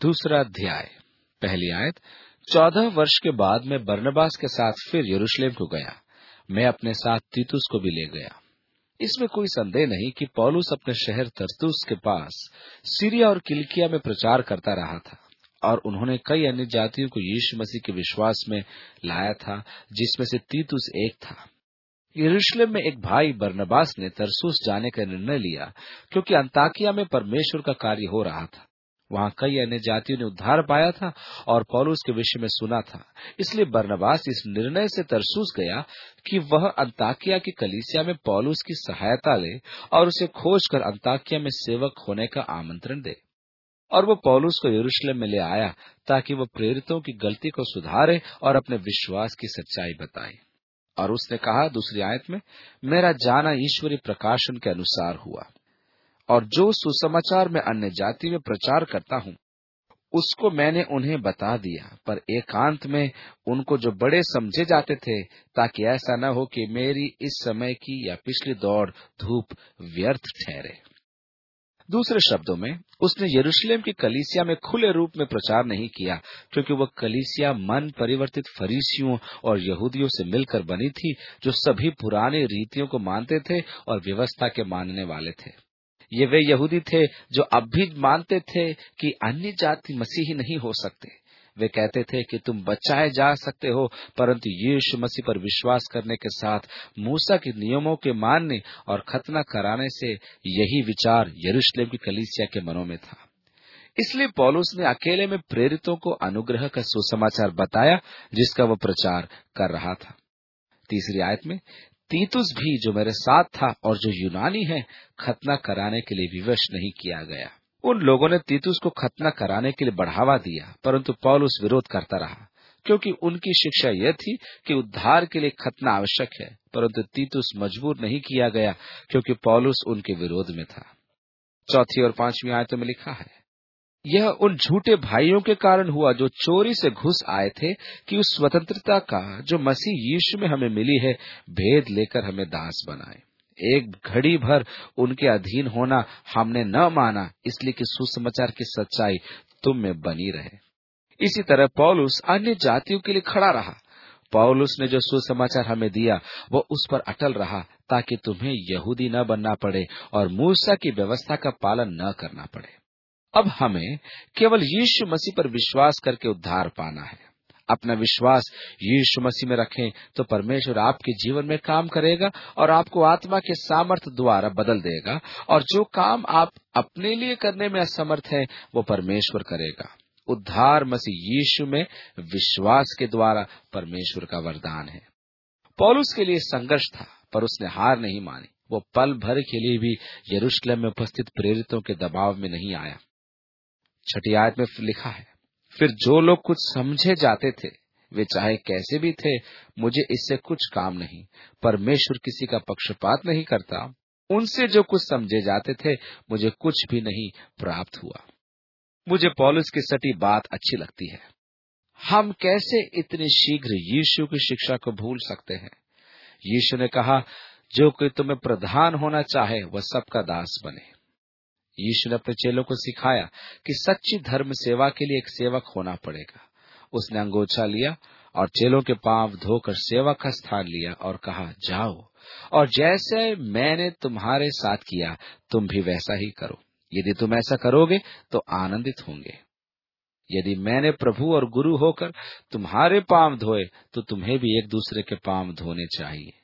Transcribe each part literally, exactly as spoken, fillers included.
दूसरा अध्याय। पहली आयत। चौदह वर्ष के बाद मैं बरनबास के साथ फिर यरूशलेम को गया। मैं अपने साथ तीतुस को भी ले गया। इसमें कोई संदेह नहीं कि पौलुस अपने शहर तरसुस के पास सीरिया और किलिकिया में प्रचार करता रहा था, और उन्होंने कई अन्य जातियों को यीशु मसीह के विश्वास में लाया था, जिसमें से तीतुस एक था। यरूशलेम में एक भाई बरनबास ने तरसुस जाने का निर्णय लिया, क्योंकि अंताकिया में परमेश्वर का कार्य हो रहा था। वहां कई अन्य जातियों ने उद्धार पाया था और पौलुस के विषय में सुना था। इसलिए बरनबास इस निर्णय से तरसुस गया कि वह अंताकिया की कलीसिया में पौलुस की सहायता ले और उसे खोजकर अंताकिया में सेवक होने का आमंत्रण दे। और वह पौलुस को यरूशलेम में ले आया ताकि वह प्रेरितों की गलती को सुधारे और अपने विश्वास की सच्चाई बताए। और उसने कहा, दूसरी आयत में, मेरा जाना ईश्वरीय प्रकाशन के अनुसार हुआ, और जो सुसमाचार में अन्य जाति में प्रचार करता हूँ उसको मैंने उन्हें बता दिया, पर एकांत में उनको जो बड़े समझे जाते थे, ताकि ऐसा न हो कि मेरी इस समय की या पिछली दौड़ धूप व्यर्थ ठहरे। दूसरे शब्दों में, उसने यरूशलेम की कलीसिया में खुले रूप में प्रचार नहीं किया, क्योंकि वह कलीसिया मन परिवर्तित फरीसियों और यहूदियों से मिलकर बनी थी, जो सभी पुरानी रीतियों को मानते थे और व्यवस्था के मानने वाले थे। ये वे यहूदी थे जो अब भी मानते थे कि अन्य जाति मसीही नहीं हो सकते। वे कहते थे कि तुम बचाए जा सकते हो, परंतु यीशु मसीह पर विश्वास करने के साथ मूसा के नियमों के मानने और खतना कराने से यही विचार यरूशलेम की कलीसिया के मनों में था। इसलिए पौलुस ने अकेले में प्रेरितों को अनुग्रह का सुसमाचार बताया, जिसका वह प्रचार कर रहा था। तीसरी आयत में, तीतुस भी जो मेरे साथ था और जो यूनानी है, खतना कराने के लिए विवश नहीं किया गया। उन लोगों ने तीतुस को खतना कराने के लिए बढ़ावा दिया, परंतु पौलुस विरोध करता रहा, क्योंकि उनकी शिक्षा यह थी कि उद्धार के लिए खतना आवश्यक है। परंतु तीतुस मजबूर नहीं किया गया, क्योंकि पौलुस उनके विरोध में था। चौथी और पांचवी आयतों में लिखा है, यह उन झूठे भाइयों के कारण हुआ जो चोरी से घुस आए थे, कि उस स्वतंत्रता का जो मसीह यीशु में हमें मिली है भेद लेकर हमें दास बनाए। एक घड़ी भर उनके अधीन होना हमने न माना, इसलिए कि सुसमाचार की सच्चाई तुम में बनी रहे। इसी तरह पौलुस अन्य जातियों के लिए खड़ा रहा। पौलुस ने जो सुसमाचार हमें दिया वो उस पर अटल रहा, ताकि तुम्हें यहूदी न बनना पड़े और मूसा की व्यवस्था का पालन न करना पड़े। अब हमें केवल यीशु मसीह पर विश्वास करके उद्धार पाना है। अपना विश्वास यीशु मसीह में रखें तो परमेश्वर आपके जीवन में काम करेगा और आपको आत्मा के सामर्थ द्वारा बदल देगा, और जो काम आप अपने लिए करने में असमर्थ हैं वो परमेश्वर करेगा। उद्धार मसीह यीशु में विश्वास के द्वारा परमेश्वर का वरदान है। पौलुस के लिए संघर्ष था, पर उसने हार नहीं मानी। वो पल भर के लिए भी यरूशलेम में उपस्थित प्रेरितों के दबाव में नहीं आया। छठी आयत में लिखा है, फिर जो लोग कुछ समझे जाते थे, वे चाहे कैसे भी थे, मुझे इससे कुछ काम नहीं। परमेश्वर किसी का पक्षपात नहीं करता। उनसे जो कुछ समझे जाते थे, मुझे कुछ भी नहीं प्राप्त हुआ। मुझे पौलुस की सटी बात अच्छी लगती है। हम कैसे इतने शीघ्र यीशु की शिक्षा को भूल सकते हैं। यीशु ने कहा, जो कोई तुम्हें प्रधान होना चाहे वह सबका दास बने। यीशु ने अपने चेलों को सिखाया कि सच्ची धर्म सेवा के लिए एक सेवक होना पड़ेगा। उसने अंगोछा लिया और चेलों के पांव धोकर सेवा का स्थान लिया और कहा, जाओ और जैसे मैंने तुम्हारे साथ किया तुम भी वैसा ही करो। यदि तुम ऐसा करोगे तो आनंदित होंगे। यदि मैंने प्रभु और गुरु होकर तुम्हारे पांव धोए तो तुम्हें भी एक दूसरे के पांव धोने चाहिए।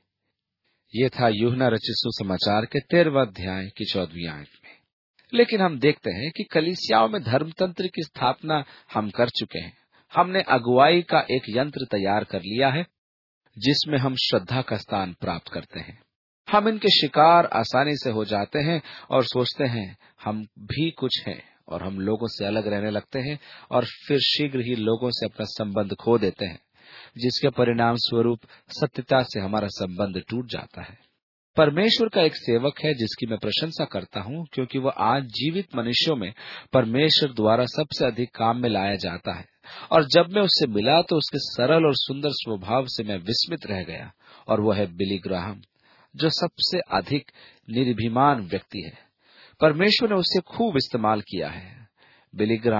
ये था यूहन्ना रचित सुसमाचार के तेरहवें अध्याय की चौदहवीं आयत में। लेकिन हम देखते हैं कि कलीसियाओं में धर्मतंत्र की स्थापना हम कर चुके हैं। हमने अगुवाई का एक यंत्र तैयार कर लिया है, जिसमें हम श्रद्धा का स्थान प्राप्त करते हैं। हम इनके शिकार आसानी से हो जाते हैं और सोचते हैं हम भी कुछ हैं, और हम लोगों से अलग रहने लगते हैं और फिर शीघ्र ही लोगों से अपना संबंध खो देते हैं, जिसके परिणाम स्वरूप सत्यता से हमारा संबंध टूट जाता है। परमेश्वर का एक सेवक है जिसकी मैं प्रशंसा करता हूँ, क्योंकि वह आज जीवित मनुष्यों में परमेश्वर द्वारा सबसे अधिक काम में लाया जाता है। और जब मैं उससे मिला तो उसके सरल और सुंदर स्वभाव से मैं विस्मित रह गया, और वह है बिली ग्राहम, जो सबसे अधिक निर्भिमान व्यक्ति है। परमेश्वर ने उसे खूब इस्तेमाल किया है। बिली ग्राहम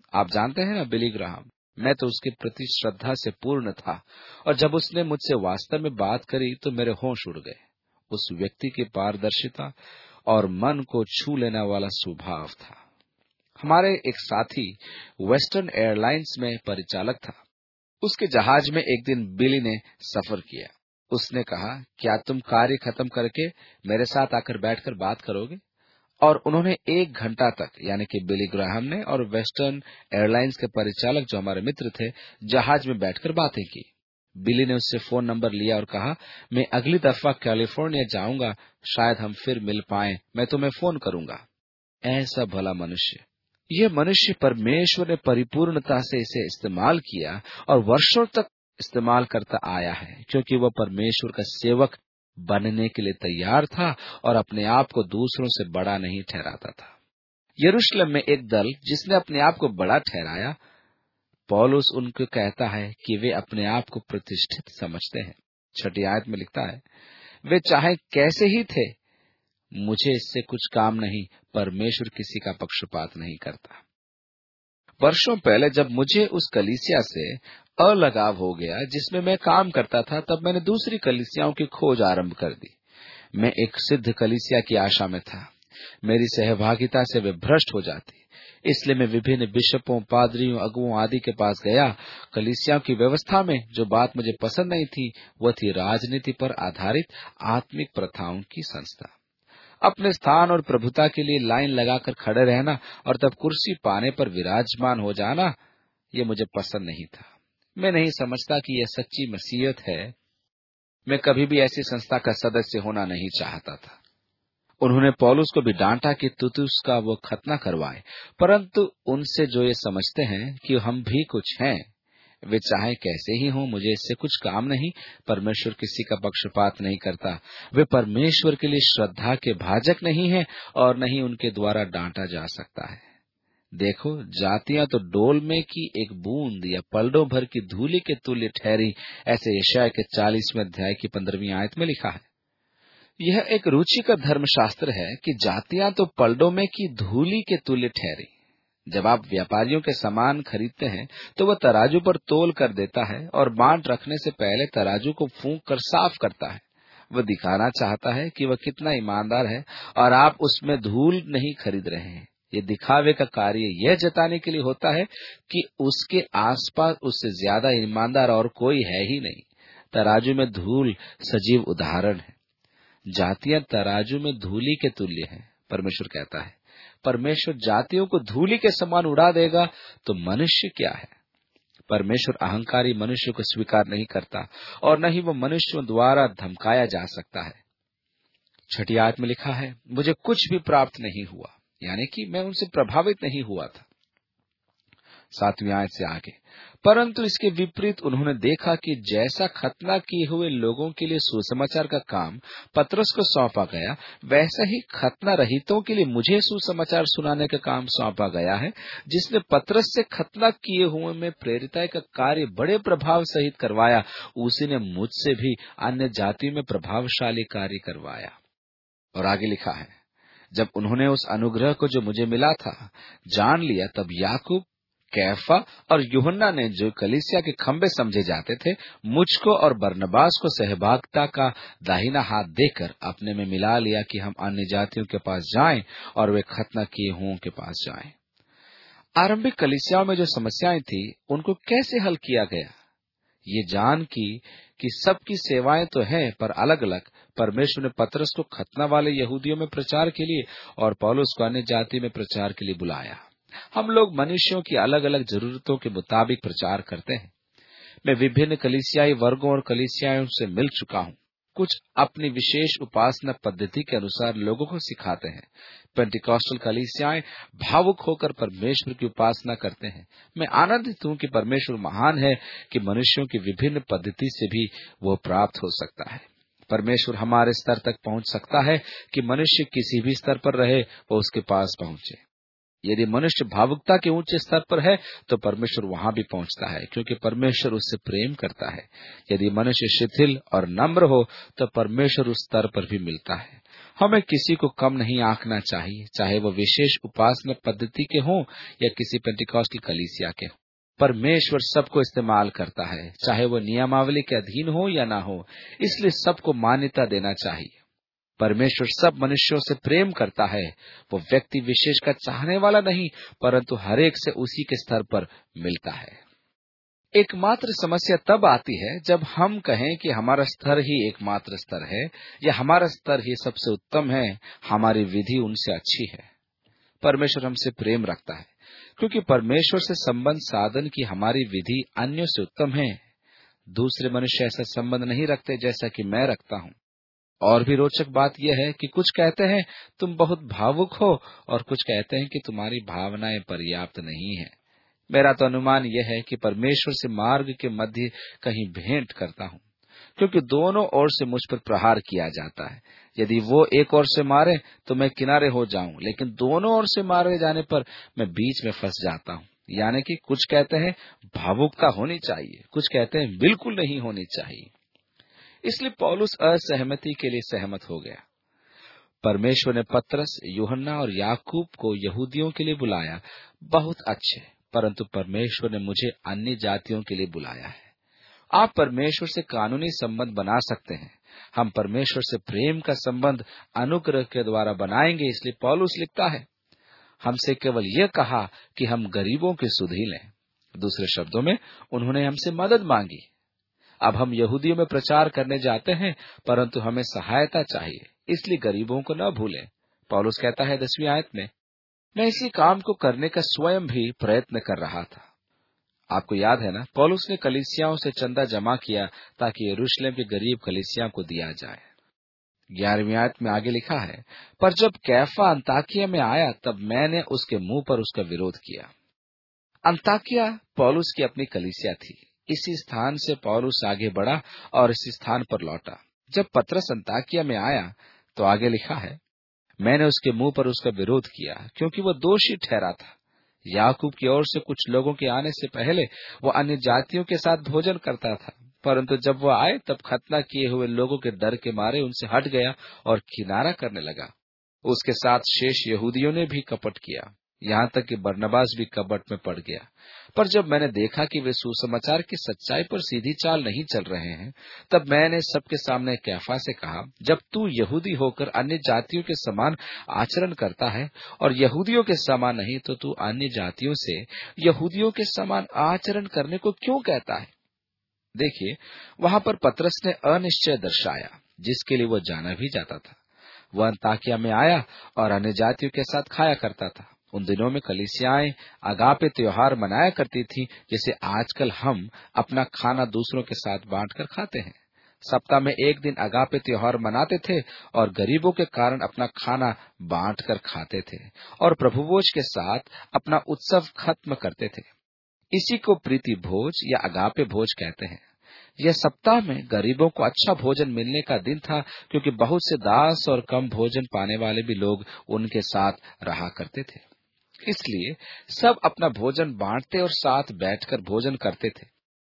आप जानते हैं ना बिली ग्राहम, मैं तो उसके प्रति श्रद्धा से पूर्ण था, और जब उसने मुझसे वास्तव में बात करी तो मेरे होश उड़ गए। उस व्यक्ति की पारदर्शिता और मन को छू लेने वाला स्वभाव था। हमारे एक साथी वेस्टर्न एयरलाइंस में परिचालक था। उसके जहाज में एक दिन बिली ने सफर किया। उसने कहा, क्या तुम कार्य खत्म करके मेरे साथ आकर बैठकर बात करोगे? और उन्होंने एक घंटा तक, यानी कि बिली ग्राहम ने और वेस्टर्न एयरलाइंस के परिचालक जो हमारे मित्र थे, जहाज में बैठकर बातें की। बिली ने उससे फोन नंबर लिया और कहा, मैं अगली दफा कैलिफोर्निया जाऊंगा, शायद हम फिर मिल पाएं, मैं तुम्हें फोन करूंगा। ऐसा भला मनुष्य! यह मनुष्य परमेश्वर ने परिपूर्णता से इसे इस्तेमाल किया और वर्षों तक इस्तेमाल करता आया है, क्योंकि वह परमेश्वर का सेवक बनने के लिए तैयार था और अपने आप को दूसरों से बड़ा नहीं ठहराता था। यरूशलेम में एक दल जिसने अपने आप को बड़ा ठहराया, पौलुस उनको कहता है कि वे अपने आप को प्रतिष्ठित समझते हैं। छठी आयत में लिखता है, वे चाहे कैसे ही थे, मुझे इससे कुछ काम नहीं, परमेश्वर किसी का पक्षपात नहीं करता। वर्षों पहले जब मुझे उस कलीसिया से अलगाव हो गया जिसमें मैं काम करता था, तब मैंने दूसरी कलीसियाओं की खोज आरंभ कर दी। मैं एक सिद्ध कलीसिया की आशा में था। मेरी सहभागिता से वे भ्रष्ट हो जाती, इसलिए मैं विभिन्न बिशपों, पादरियों, अगुओं आदि के पास गया। कलीसियाओं की व्यवस्था में जो बात मुझे पसंद नहीं थी, वह थी राजनीति पर आधारित आत्मिक प्रथाओं की संस्था। अपने स्थान और प्रभुता के लिए लाइन लगाकर खड़े रहना और तब कुर्सी पाने पर विराजमान हो जाना, ये मुझे पसंद नहीं था। मैं नहीं समझता कि यह सच्ची मसीहत है। मैं कभी भी ऐसी संस्था का सदस्य होना नहीं चाहता था। उन्होंने पौलुस को भी डांटा कि तीतुस का वो खतना करवाए, परंतु उनसे जो ये समझते हैं कि हम भी कुछ हैं, वे चाहे कैसे ही हों, मुझे इससे कुछ काम नहीं। परमेश्वर किसी का पक्षपात नहीं करता। वे परमेश्वर के लिए श्रद्धा के भाजक नहीं हैं और न ही उनके द्वारा डांटा जा सकता है। देखो, जातियां तो डोल में की एक बूंद या पलड़ों भर की धूलि के तुल्य ठहरी, ऐसे यशायाह के चालीसवें अध्याय की पंद्रहवीं आयत में लिखा है। यह एक रुचिकर धर्मशास्त्र है कि जातियां तो पलड़ों में की धूलि के तुल्य ठहरी। जब आप व्यापारियों के सामान खरीदते हैं तो वह तराजू पर तोल कर देता है और बांट रखने से पहले तराजू को फूंक कर साफ करता है। वह दिखाना चाहता है कि वह कितना ईमानदार है और आप उसमें धूल नहीं खरीद रहे हैं। ये दिखावे का कार्य यह जताने के लिए होता है कि उसके आसपास उससे ज्यादा ईमानदार और कोई है ही नहीं। तराजू में धूल सजीव उदाहरण है। जातियां तराजू में धूली के तुल्य हैं। परमेश्वर कहता है, परमेश्वर जातियों को धूली के समान उड़ा देगा, तो मनुष्य क्या है? परमेश्वर अहंकारी मनुष्य को स्वीकार नहीं करता और न ही वो मनुष्यों द्वारा धमकाया जा सकता है। छठी आयत में लिखा है, मुझे कुछ भी प्राप्त नहीं हुआ, यानी कि मैं उनसे प्रभावित नहीं हुआ था। सातवीं आयत से आगे, परंतु इसके विपरीत उन्होंने देखा कि जैसा खतना किए हुए लोगों के लिए सुसमाचार का काम पतरस को सौंपा गया, वैसा ही खतना रहितों के लिए मुझे सुसमाचार सुनाने का काम सौंपा गया है। जिसने पतरस से खतना किए हुए में प्रेरिताई का कार्य बड़े प्रभाव सहित करवाया, उसी ने मुझसे भी अन्य जातियों में प्रभावशाली कार्य करवाया। और आगे लिखा है, जब उन्होंने उस अनुग्रह को जो मुझे मिला था जान लिया, तब याकूब, कैफा और यूहन्ना ने, जो कलीसिया के खंबे समझे जाते थे, मुझको और बरनबास को सहभागिता का दाहिना हाथ देकर अपने में मिला लिया कि हम अन्य जातियों के पास जाएं और वे खतना किए हुओं के पास जाएं। आरंभिक कलीसियाओं में जो समस्याएं थी, उनको कैसे हल किया गया? ये जान की कि सबकी सेवाएं तो हैं, पर अलग अलग। परमेश्वर ने पतरस को खतना वाले यहूदियों में प्रचार के लिए और पौलुस को अन्य जाति में प्रचार के लिए बुलाया। हम लोग मनुष्यों की अलग अलग जरूरतों के मुताबिक प्रचार करते हैं। मैं विभिन्न कलीसियाई वर्गों और कलीसियाओं से मिल चुका हूँ। कुछ अपनी विशेष उपासना पद्धति के अनुसार लोगों को सिखाते हैं। पेंटिकॉस्टल कलीसियाएं भावुक होकर परमेश्वर की उपासना करते हैं। मैं आनंदित हूँ कि परमेश्वर महान है कि मनुष्यों की विभिन्न पद्धति से भी वो प्राप्त हो सकता है। परमेश्वर हमारे स्तर तक पहुंच सकता है कि मनुष्य किसी भी स्तर पर रहे, वो उसके पास पहुंचे। यदि मनुष्य भावुकता के ऊंचे स्तर पर है तो परमेश्वर वहां भी पहुंचता है, क्योंकि परमेश्वर उससे प्रेम करता है। यदि मनुष्य शिथिल और नम्र हो तो परमेश्वर उस स्तर पर भी मिलता है। हमें किसी को कम नहीं आंकना चाहिए, चाहे वो विशेष उपासना पद्धति के हों या किसी पेंटिकॉस्टल कलीसिया के हों। परमेश्वर सबको इस्तेमाल करता है, चाहे वो नियमावली के अधीन हो या ना हो, इसलिए सबको मान्यता देना चाहिए। परमेश्वर सब मनुष्यों से प्रेम करता है। वो व्यक्ति विशेष का चाहने वाला नहीं, परंतु हरेक से उसी के स्तर पर मिलता है। एकमात्र समस्या तब आती है जब हम कहें कि हमारा स्तर ही एकमात्र स्तर है या हमारा स्तर ही सबसे उत्तम है, हमारी विधि उनसे अच्छी है। परमेश्वर हमसे प्रेम रखता है क्योंकि परमेश्वर से संबंध साधन की हमारी विधि अन्यों से उत्तम है। दूसरे मनुष्य ऐसा संबंध नहीं रखते जैसा कि मैं रखता हूँ। और भी रोचक बात यह है कि कुछ कहते हैं तुम बहुत भावुक हो और कुछ कहते हैं कि तुम्हारी भावनाएं पर्याप्त नहीं है। मेरा तो अनुमान यह है कि परमेश्वर से मार्ग के मध्य कहीं भेंट करता हूँ, क्योंकि दोनों ओर से मुझ पर प्रहार किया जाता है। यदि वो एक ओर से मारे तो मैं किनारे हो जाऊं, लेकिन दोनों ओर से मारे जाने पर मैं बीच में फंस जाता हूँ। यानी कि कुछ कहते हैं भावुकता होनी चाहिए, कुछ कहते हैं बिल्कुल नहीं होनी चाहिए। इसलिए पौलुस असहमति के लिए सहमत हो गया। परमेश्वर ने पतरस, यूहन्ना और याकूब को यहूदियों के लिए बुलाया, बहुत अच्छे, परंतु परमेश्वर ने मुझे अन्य जातियों के लिए बुलाया है। आप परमेश्वर से कानूनी संबंध बना सकते हैं, हम परमेश्वर से प्रेम का संबंध अनुग्रह के द्वारा बनाएंगे। इसलिए पौलुस लिखता है, हमसे केवल यह कहा कि हम गरीबों की सुधि लें। दूसरे शब्दों में उन्होंने हमसे मदद मांगी। अब हम यहूदियों में प्रचार करने जाते हैं, परंतु हमें सहायता चाहिए, इसलिए गरीबों को न भूलें। पौलुस कहता है दसवीं आयत में, मैं इसी काम को करने का स्वयं भी प्रयत्न कर रहा था। आपको याद है ना, पौलुस ने कलीसियाओं से चंदा जमा किया ताकि यरूशलेम के गरीब कलीसियाओं को दिया जाए। ग्यारहवीं आयत में आगे लिखा है, पर जब कैफा अंताकिया में आया तब मैंने उसके मुंह पर उसका विरोध किया। अंताकिया पौलुस की अपनी कलीसिया थी। इसी स्थान से पौलुस आगे बढ़ा और इसी स्थान पर लौटा। जब पतरस अंताकिया में आया तो आगे लिखा है, मैंने उसके मुंह पर उसका विरोध किया, क्योंकि वह दोषी ठहरा था। याकूब की ओर से कुछ लोगों के आने से पहले वो अन्य जातियों के साथ भोजन करता था, परंतु जब वह आए तब खतना किए हुए लोगों के डर के मारे उनसे हट गया और किनारा करने लगा। उसके साथ शेष यहूदियों ने भी कपट किया, यहाँ तक कि बरनबास भी कपट में पड़ गया। पर जब मैंने देखा कि वे सुसमाचार की सच्चाई पर सीधी चाल नहीं चल रहे हैं, तब मैंने सबके सामने कैफा से कहा, जब तू यहूदी होकर अन्य जातियों के समान आचरण करता है और यहूदियों के समान नहीं, तो तू अन्य जातियों से यहूदियों के समान आचरण करने को क्यों कहता है? देखिए, वहां पर पतरस ने अनिश्चय दर्शाया, जिसके लिए वह जाना भी जाता था। वह अंताकिया में आया और अन्य जातियों के साथ खाया करता था। उन दिनों में कलीसियाएं अगापे त्योहार मनाया करती थी, जैसे आजकल हम अपना खाना दूसरों के साथ बांटकर खाते हैं। सप्ताह में एक दिन अगापे त्योहार मनाते थे और गरीबों के कारण अपना खाना बांटकर खाते थे और प्रभुभोज के साथ अपना उत्सव खत्म करते थे। इसी को प्रीति भोज या अगापे भोज कहते हैं। यह सप्ताह में गरीबों को अच्छा भोजन मिलने का दिन था, क्योंकि बहुत से दास और कम भोजन पाने वाले भी लोग उनके साथ रहा करते थे। इसलिए सब अपना भोजन बांटते और साथ बैठकर भोजन करते थे,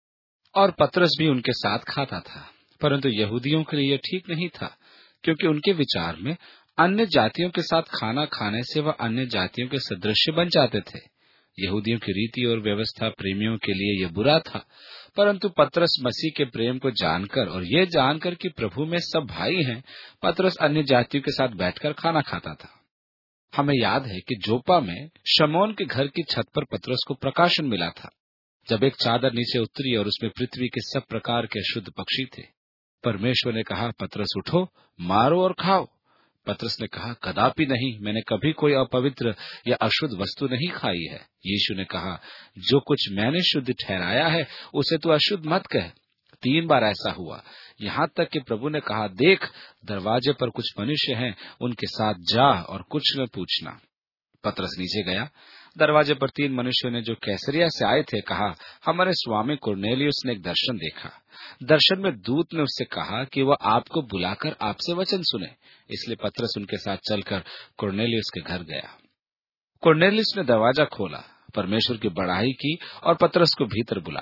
और पतरस भी उनके साथ खाता था। परंतु यहूदियों के लिए यह ठीक नहीं था, क्योंकि उनके विचार में अन्य जातियों के साथ खाना खाने से वह अन्य जातियों के सदृश बन जाते थे। यहूदियों की रीति और व्यवस्था प्रेमियों के लिए यह बुरा था, परंतु पतरस मसीह के प्रेम को जानकर और ये जानकर कि प्रभु में सब भाई हैं, पतरस अन्य जातियों के साथ बैठकर खाना खाता था। हमें याद है कि जोपा में शमौन के घर की छत पर पतरस को प्रकाशन मिला था, जब एक चादर नीचे उतरी और उसमें पृथ्वी के सब प्रकार के अशुद्ध पक्षी थे। परमेश्वर ने कहा, पतरस उठो, मारो और खाओ। पतरस ने कहा, कदापि नहीं, मैंने कभी कोई अपवित्र या अशुद्ध वस्तु नहीं खाई है। यीशु ने कहा, जो कुछ मैंने शुद्ध ठहराया है उसे तू अशुद्ध मत कह। तीन बार ऐसा हुआ, यहाँ तक कि प्रभु ने कहा, देख, दरवाजे पर कुछ मनुष्य हैं, उनके साथ जा और कुछ न पूछना। पतरस नीचे गया। दरवाजे पर तीन मनुष्यों ने, जो कैसरिया से आए थे, कहा, हमारे स्वामी कुरनेलियुस ने एक दर्शन देखा। दर्शन में दूत ने उससे कहा कि वह आपको बुलाकर आपसे वचन सुने। इसलिए पतरस उनके साथ चलकर कुरनेलियुस के घर गया। कुरनेलियुस ने दरवाजा खोला, परमेश्वर की बड़ाई की और पतरस को भीतर बुलाया।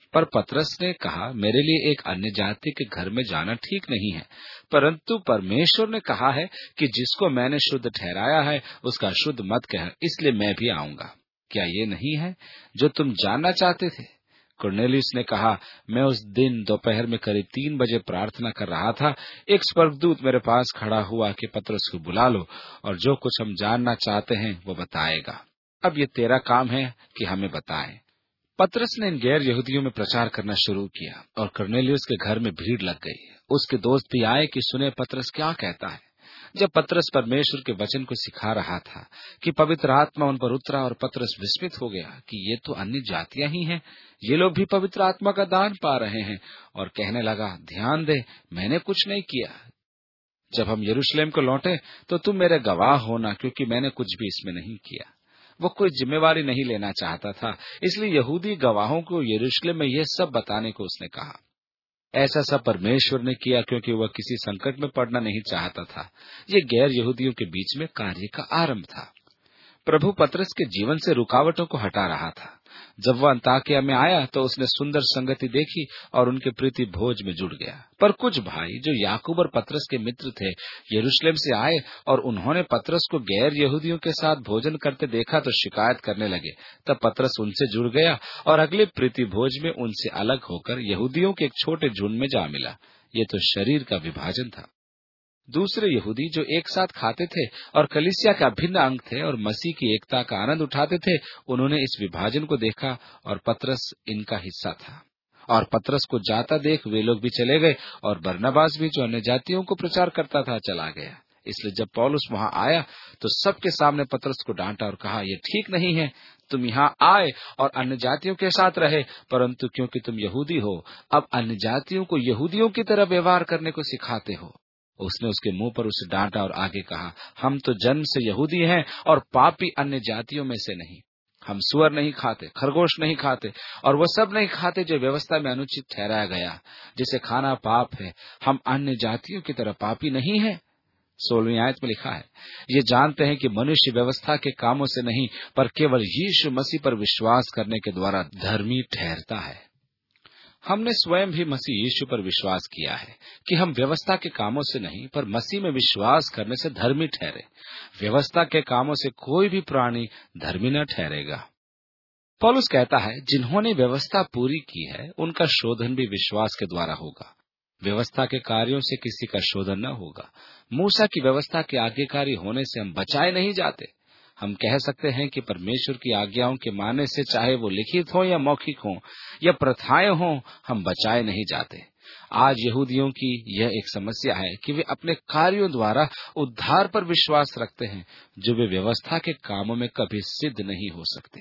पर पतरस ने कहा, मेरे लिए एक अन्य जाति के घर में जाना ठीक नहीं है, परंतु परमेश्वर ने कहा है कि जिसको मैंने शुद्ध ठहराया है उसका शुद्ध मत कह, इसलिए मैं भी आऊंगा। क्या ये नहीं है जो तुम जानना चाहते थे? कुरनेलियुस ने कहा, मैं उस दिन दोपहर में करीब तीन बजे प्रार्थना कर रहा था। एक स्वर्गदूत मेरे पास खड़ा हुआ कि पतरस को बुला लो और जो कुछ हम जानना चाहते हैं वो बताएगा। अब ये तेरा काम है कि हमें बताए। पतरस ने इन गैर यहूदियों में प्रचार करना शुरू किया और कुरनेलियुस के घर में भीड़ लग गई। उसके दोस्त भी आए कि सुने पतरस क्या कहता है। जब पतरस परमेश्वर के वचन को सिखा रहा था कि पवित्र आत्मा उन पर उतरा और पतरस विस्मित हो गया कि ये तो अन्य जातियां ही हैं, ये लोग भी पवित्र आत्मा का दान पा रहे हैं, और कहने लगा, ध्यान दे, मैंने कुछ नहीं किया। जब हम यरूशलेम को लौटे तो तुम मेरे गवाह होना, क्योंकि मैंने कुछ भी इसमें नहीं किया। वो कोई जिम्मेवारी नहीं लेना चाहता था, इसलिए यहूदी गवाहों को यरूशलेम में यह सब बताने को उसने कहा। ऐसा सब परमेश्वर ने किया क्योंकि वह किसी संकट में पड़ना नहीं चाहता था। ये गैर यहूदियों के बीच में कार्य का आरंभ था। प्रभु पतरस के जीवन से रुकावटों को हटा रहा था। जब वह अंताकिया में आया तो उसने सुंदर संगति देखी और उनके प्रीति भोज में जुड़ गया। पर कुछ भाई जो याकूब और पतरस के मित्र थे यरूशलेम से आए और उन्होंने पतरस को गैर यहूदियों के साथ भोजन करते देखा तो शिकायत करने लगे। तब पतरस उनसे जुड़ गया और अगले प्रीति भोज में उनसे अलग होकर यहूदियों के एक छोटे झुंड में जा मिला। ये तो शरीर का विभाजन था। दूसरे यहूदी जो एक साथ खाते थे और कलीसिया का अभिन्न अंग थे और मसीह की एकता का आनंद उठाते थे, उन्होंने इस विभाजन को देखा और पतरस इनका हिस्सा था। और पतरस को जाता देख वे लोग भी चले गए और बरनबास भी जो अन्य जातियों को प्रचार करता था चला गया। इसलिए जब पौलुस वहां आया तो सबके सामने पतरस को डांटा और कहा, ये ठीक नहीं है, तुम यहाँ आए और अन्य जातियों के साथ रहे, परंतु क्योंकि तुम यहूदी हो अब अन्य जातियों को यहूदियों की तरह व्यवहार करने को सिखाते हो। उसने उसके मुंह पर उसे डांटा और आगे कहा, हम तो जन्म से यहूदी हैं और पापी अन्य जातियों में से नहीं। हम सुअर नहीं खाते, खरगोश नहीं खाते और वो सब नहीं खाते जो व्यवस्था में अनुचित ठहराया गया, जिसे खाना पाप है। हम अन्य जातियों की तरह पापी नहीं है। सोलहवीं आयत में लिखा है, ये जानते हैं कि मनुष्य व्यवस्था के कामों से नहीं पर केवल यीशु मसीह पर विश्वास करने के द्वारा धर्मी ठहरता है। हमने स्वयं भी मसीह यीशु पर विश्वास किया है कि हम व्यवस्था के कामों से नहीं पर मसीह में विश्वास करने से धर्मी ठहरे। व्यवस्था के कामों से कोई भी प्राणी धर्मी न ठहरेगा। पौलुस कहता है, जिन्होंने व्यवस्था पूरी की है उनका शोधन भी विश्वास के द्वारा होगा। व्यवस्था के कार्यों से किसी का शोधन न होगा। मूसा की व्यवस्था के आज्ञाकारी होने से हम बचाए नहीं जाते। हम कह सकते हैं कि परमेश्वर की आज्ञाओं के मानने से, चाहे वो लिखित हो या मौखिक हो या प्रथाएं हो, हम बचाए नहीं जाते। आज यहूदियों की यह एक समस्या है कि वे अपने कार्यों द्वारा उद्धार पर विश्वास रखते हैं, जो वे व्यवस्था के कामों में कभी सिद्ध नहीं हो सकते।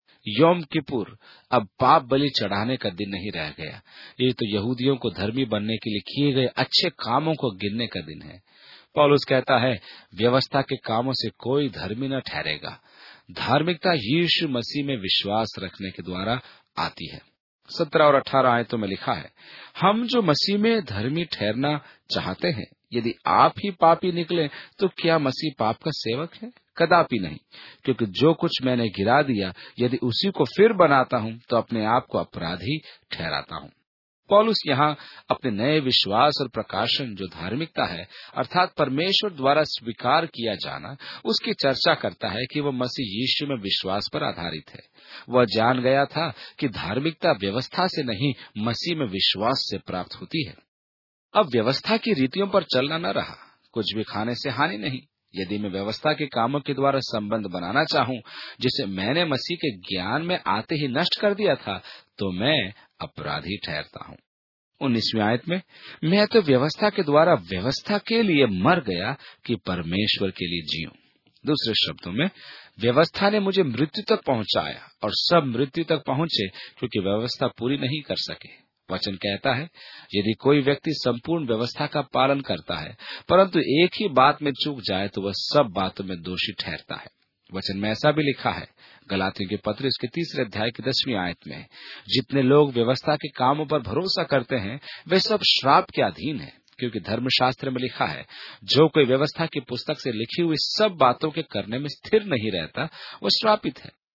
योम किपुर अब पाप बलि चढ़ाने का दिन नहीं रह गया। ये तो यहूदियों को धर्मी बनने के लिए किए गए अच्छे कामों को गिनने का दिन है। पौलुस कहता है, व्यवस्था के कामों से कोई धर्मी न ठहरेगा। धार्मिकता यीशु मसीह में विश्वास रखने के द्वारा आती है। सत्रह और अठारह आयतों में लिखा है, हम जो मसीह में धर्मी ठहरना चाहते हैं, यदि आप ही पापी निकले तो क्या मसीह पाप का सेवक है? कदापि नहीं, क्योंकि जो कुछ मैंने गिरा दिया यदि उसी को फिर बनाता हूं तो अपने आप को अपराधी ठहराता हूं। पौलुस यहाँ अपने नए विश्वास और प्रकाशन जो धार्मिकता है, अर्थात परमेश्वर द्वारा स्वीकार किया जाना, उसकी चर्चा करता है कि वह मसीह यीशु में विश्वास पर आधारित है। वह जान गया था कि धार्मिकता व्यवस्था से नहीं मसीह में विश्वास से प्राप्त होती है। अब व्यवस्था की रीतियों पर चलना न रहा। कुछ भी खाने से हानि नहीं। यदि मैं व्यवस्था के कामों के द्वारा संबंध बनाना चाहूं, जिसे मैंने मसीह के ज्ञान में आते ही नष्ट कर दिया था, तो मैं अपराधी ठहरता हूं। उन्नीसवीं आयत में, मैं तो व्यवस्था के द्वारा व्यवस्था के लिए मर गया कि परमेश्वर के लिए जीऊं। दूसरे शब्दों में, व्यवस्था ने मुझे मृत्यु तक पहुंचाया और सब मृत्यु तक पहुंचे क्योंकि व्यवस्था पूरी नहीं कर सके। वचन कहता है, यदि कोई व्यक्ति संपूर्ण व्यवस्था का पालन करता है परंतु एक ही बात में चूक जाए तो वह सब बातों में दोषी ठहरता है। वचन में ऐसा भी लिखा है, गलातियों के पत्र इसके तीसरे अध्याय की दसवीं आयत में, जितने लोग व्यवस्था के कामों पर भरोसा करते हैं वे सब श्राप के अधीन हैं, क्योंकि धर्मशास्त्र में लिखा है, जो कोई व्यवस्था की पुस्तक से लिखी हुई सब बातों के करने में स्थिर नहीं रहता वो श्रापित है।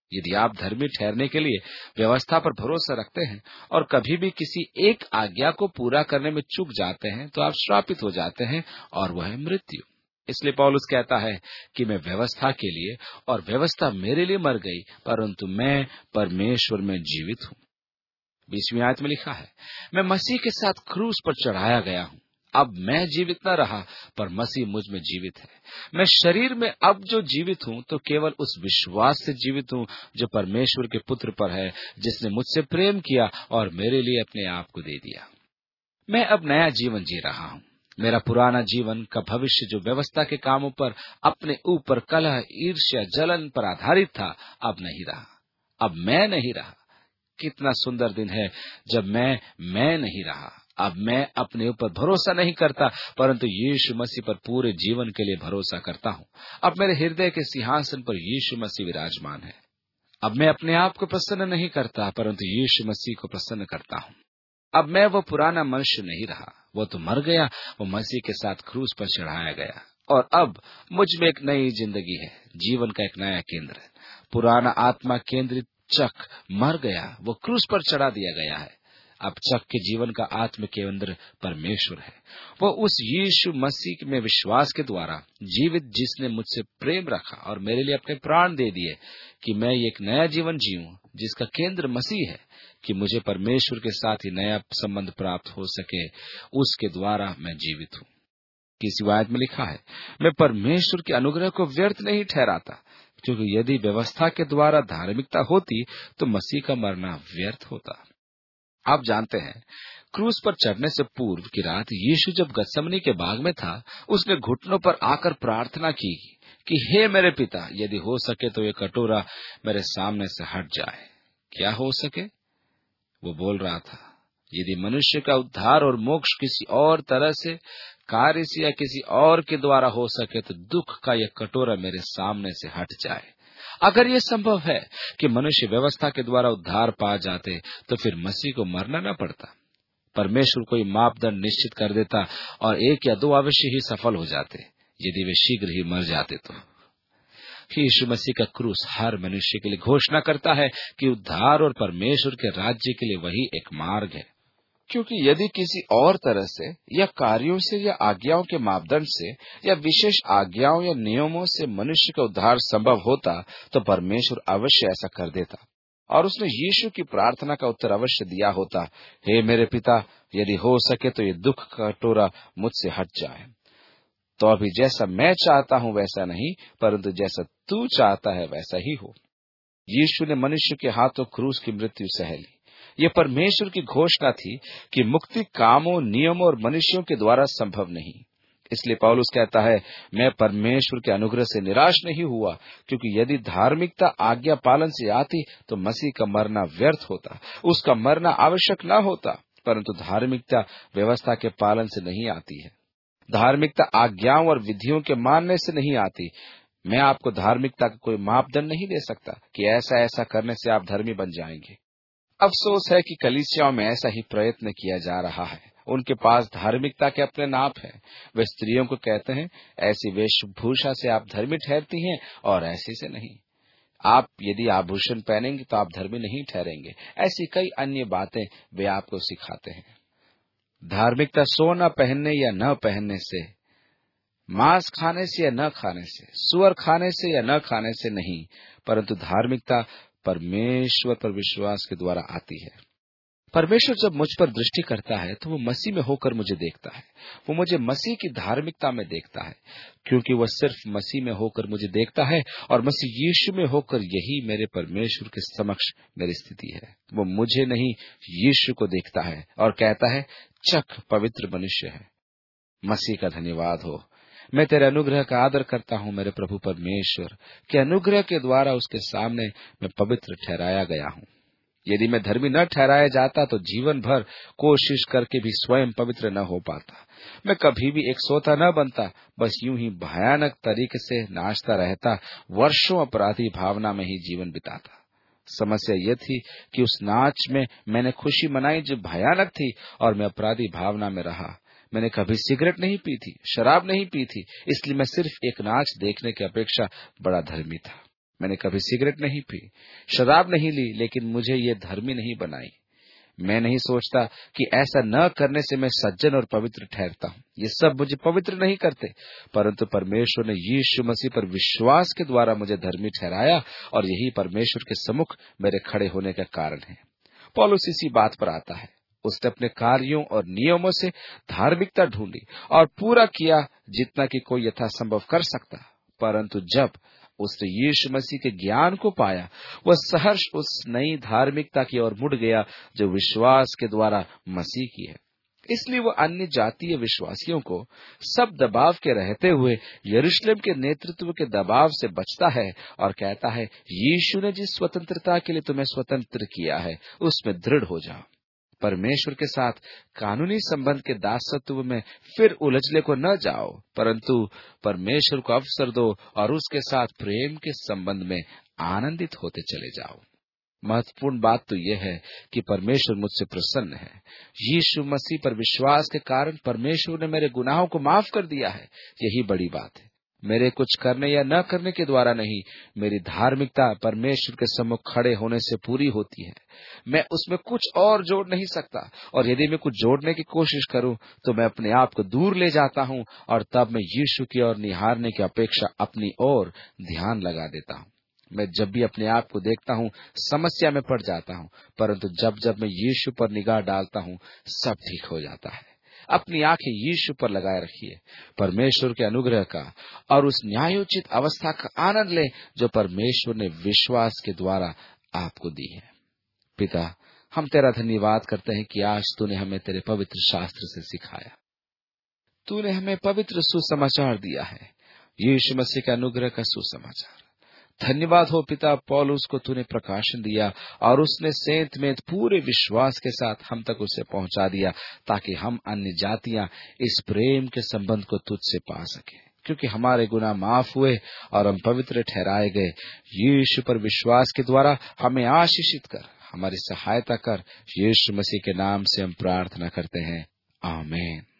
यदि आप धर्मी ठहरने के लिए व्यवस्था पर भरोसा रखते हैं और कभी भी किसी एक आज्ञा को पूरा करने में चूक जाते हैं, तो आप श्रापित हो जाते हैं, और वह है मृत्यु। इसलिए पौलुस कहता है कि मैं व्यवस्था के लिए, और व्यवस्था मेरे लिए मर गई, परंतु मैं परमेश्वर में जीवित हूँ। बीसवीं आयत में लिखा है, मैं मसीह के साथ क्रूस पर चढ़ाया गया हूँ। अब मैं जीवित न रहा, पर मसीह मुझ में जीवित है। मैं शरीर में अब जो जीवित हूँ, तो केवल उस विश्वास से जीवित हूँ जो परमेश्वर के पुत्र पर है, जिसने मुझसे प्रेम किया और मेरे लिए अपने आप को दे दिया। मैं अब नया जीवन जी रहा हूँ। मेरा पुराना जीवन का भविष्य जो व्यवस्था के कामों पर, अपने ऊपर कलह, ईर्ष्या, जलन पर आधारित था, अब नहीं रहा। अब मैं नहीं रहा। कितना सुंदर दिन है जब मैं मैं नहीं रहा। अब मैं अपने ऊपर भरोसा नहीं करता, परंतु यीशु मसीह पर पूरे जीवन के लिए भरोसा करता हूँ। अब मेरे हृदय के सिंहासन पर यीशु मसीह विराजमान है। अब मैं अपने आप को प्रसन्न नहीं करता, परंतु यीशु मसीह को प्रसन्न करता हूँ। अब मैं वो पुराना मनुष्य नहीं रहा, वो तो मर गया, वो मसीह के साथ क्रूस पर चढ़ाया गया, और अब मुझ में एक नई जिंदगी है, जीवन का एक नया केंद्र है। पुराना आत्मा केंद्रित चक मर गया, वो क्रूस पर चढ़ा दिया गया है। अब चक के जीवन का आत्म केंद्र परमेश्वर है। वो उस यीशु मसीह में विश्वास के द्वारा जीवित, जिसने मुझसे प्रेम रखा और मेरे लिए अपने प्राण दे दिए, कि मैं एक नया जीवन जीऊं जिसका केंद्र मसीह है, कि मुझे परमेश्वर के साथ ही नया संबंध प्राप्त हो सके, उसके द्वारा मैं जीवित हूँ। किसी आयत में लिखा है, मैं परमेश्वर के अनुग्रह को व्यर्थ नहीं ठहराता, क्योंकि यदि व्यवस्था के द्वारा धार्मिकता होती तो मसीह का मरना व्यर्थ होता। आप जानते हैं, क्रूस पर चढ़ने से पूर्व की रात यीशु जब गत्समनी के बाग में था, उसने घुटनों पर आकर प्रार्थना की कि हे मेरे पिता, यदि हो सके तो ये कटोरा मेरे सामने से हट जाए। क्या हो सके? वो बोल रहा था, यदि मनुष्य का उद्धार और मोक्ष किसी और तरह से, कार्य से या किसी और के द्वारा हो सके, तो दुख का यह कटोरा मेरे सामने से हट जाए। अगर ये संभव है कि मनुष्य व्यवस्था के द्वारा उद्धार पा जाते, तो फिर मसीह को मरना न पड़ता। परमेश्वर कोई मापदंड निश्चित कर देता और एक या दो अवश्य ही सफल हो जाते, यदि वे शीघ्र ही मर जाते तो। यीशु मसीह का क्रूस हर मनुष्य के लिए घोषणा करता है कि उद्धार और परमेश्वर के राज्य के लिए वही एक मार्ग है। क्योंकि यदि किसी और तरह से या कार्यों से या आज्ञाओं के मापदंड से या विशेष आज्ञाओं या नियमों से मनुष्य का उद्धार संभव होता, तो परमेश्वर अवश्य ऐसा कर देता, और उसने यीशु की प्रार्थना का उत्तर अवश्य दिया होता, हे मेरे पिता, यदि हो सके तो ये दुख का कटोरा मुझसे हट जाए। तो अभी जैसा मैं चाहता हूँ वैसा नहीं, परंतु जैसा तू चाहता है वैसा ही हो। यीशु ने मनुष्य के हाथों क्रूस की मृत्यु सह ली। ये परमेश्वर की घोषणा थी कि मुक्ति कामों, नियमों और मनुष्यों के द्वारा संभव नहीं। इसलिए पौलुस कहता है, मैं परमेश्वर के अनुग्रह से निराश नहीं हुआ, क्योंकि यदि धार्मिकता आज्ञा पालन से आती तो मसीह का मरना व्यर्थ होता। उसका मरना आवश्यक न होता, परंतु धार्मिकता व्यवस्था के पालन से नहीं आती है। धार्मिकता आज्ञाओं और विधियों के मानने से नहीं आती। मैं आपको धार्मिकता का कोई मापदंड नहीं दे सकता कि ऐसा ऐसा करने से आप धर्मी बन जाएंगे। अफसोस है कि कलीसियाओं में ऐसा ही प्रयत्न किया जा रहा है। उनके पास धार्मिकता के अपने नाप हैं। वे स्त्रियों को कहते हैं, ऐसी वेशभूषा से आप धर्मी ठहरती हैं और ऐसी से नहीं। आप यदि आभूषण पहनेंगे तो आप धर्मी नहीं ठहरेंगे। ऐसी कई अन्य बातें वे आपको सिखाते हैं। धार्मिकता सोना पहनने या न पहनने से, मांस खाने से या न खाने से, सुअर खाने से या न खाने से नहीं, परंतु धार्मिकता परमेश्वर पर विश्वास के द्वारा आती है। परमेश्वर जब मुझ पर दृष्टि करता है तो वो मसीह में होकर मुझे देखता है। वो मुझे मसीह की धार्मिकता में देखता है, क्योंकि वह सिर्फ मसीह में होकर मुझे देखता है और मसीह यीशु में होकर यही मेरे परमेश्वर के समक्ष मेरी स्थिति है। वो मुझे नहीं, यीशु को देखता है और कहता है, चक पवित्र मनुष्य है। मसीह का धन्यवाद हो। मैं तेरे अनुग्रह का आदर करता हूँ मेरे प्रभु परमेश्वर के अनुग्रह के द्वारा उसके सामने मैं पवित्र ठहराया गया हूँ। यदि मैं धर्मी न ठहराया जाता तो जीवन भर कोशिश करके भी स्वयं पवित्र न हो पाता। मैं कभी भी एक सोता न बनता, बस यूं ही भयानक तरीके से नाचता रहता, वर्षों अपराधी भावना में ही जीवन बिताता। समस्या यह थी कि उस नाच में मैंने खुशी मनाई जो भयानक थी, और मैं अपराधी भावना में रहा। मैंने कभी सिगरेट नहीं पी थी, शराब नहीं पी थी, इसलिए मैं सिर्फ एक नाच देखने की अपेक्षा बड़ा धर्मी था। मैंने कभी सिगरेट नहीं पी, शराब नहीं ली, लेकिन मुझे ये धर्मी नहीं बनाई। मैं नहीं सोचता कि ऐसा न करने से मैं सज्जन और पवित्र ठहरता हूँ। ये सब मुझे पवित्र नहीं करते, परंतु परमेश्वर ने यीशु मसीह पर विश्वास के द्वारा मुझे धर्मी ठहराया, और यही परमेश्वर के सम्मुख मेरे खड़े होने का कारण है। पौलुस इसी बात पर आता है। उसने अपने कार्यों और नियमों से धार्मिकता ढूंढी और पूरा किया जितना कि कोई यथासंभव कर सकता, परंतु जब उसने यीशु मसीह के ज्ञान को पाया, वह सहर्ष उस नई धार्मिकता की ओर मुड़ गया जो विश्वास के द्वारा मसीह की है। इसलिए वह अन्य जातीय विश्वासियों को सब दबाव के रहते हुए यरूशलेम के नेतृत्व के दबाव से बचता है और कहता है, यीशु ने जिस स्वतंत्रता के लिए तुम्हें स्वतंत्र किया है उसमें दृढ़ हो जाओ। परमेश्वर के साथ कानूनी संबंध के दासत्व में फिर उलझने को न जाओ, परंतु परमेश्वर को अवसर दो और उसके साथ प्रेम के संबंध में आनंदित होते चले जाओ। महत्वपूर्ण बात तो यह है कि परमेश्वर मुझसे प्रसन्न है। यीशु मसीह पर विश्वास के कारण परमेश्वर ने मेरे गुनाहों को माफ कर दिया है। यही बड़ी बात है। मेरे कुछ करने या न करने के द्वारा नहीं, मेरी धार्मिकता परमेश्वर के सम्मुख खड़े होने से पूरी होती है। मैं उसमें कुछ और जोड़ नहीं सकता, और यदि मैं कुछ जोड़ने की कोशिश करूं तो मैं अपने आप को दूर ले जाता हूं, और तब मैं यीशु की ओर निहारने की अपेक्षा अपनी ओर ध्यान लगा देता हूं। मैं जब भी अपने आप को देखता हूं समस्या में पड़ जाता हूं, परंतु जब जब मैं यीशु पर निगाह डालता हूं सब ठीक हो जाता है। अपनी आंखें यीशु पर लगाए रखिए, परमेश्वर के अनुग्रह का और उस न्यायोचित अवस्था का आनंद लें जो परमेश्वर ने विश्वास के द्वारा आपको दी है। पिता, हम तेरा धन्यवाद करते हैं कि आज तूने हमें तेरे पवित्र शास्त्र से सिखाया। तूने हमें पवित्र सुसमाचार दिया है, यीशु मसीह के अनुग्रह का सुसमाचार। धन्यवाद हो पिता, पौलुस को तूने प्रकाशन दिया और उसने सेंत में पूरे विश्वास के साथ हम तक उसे पहुंचा दिया, ताकि हम अन्य जातियां इस प्रेम के संबंध को तुझसे पा सके, क्योंकि हमारे गुनाह माफ हुए और हम पवित्र ठहराए गए। यीशु पर विश्वास के द्वारा हमें आशीषित कर, हमारी सहायता कर। यीशु मसीह के नाम से हम प्रार्थना करते हैं, आमीन।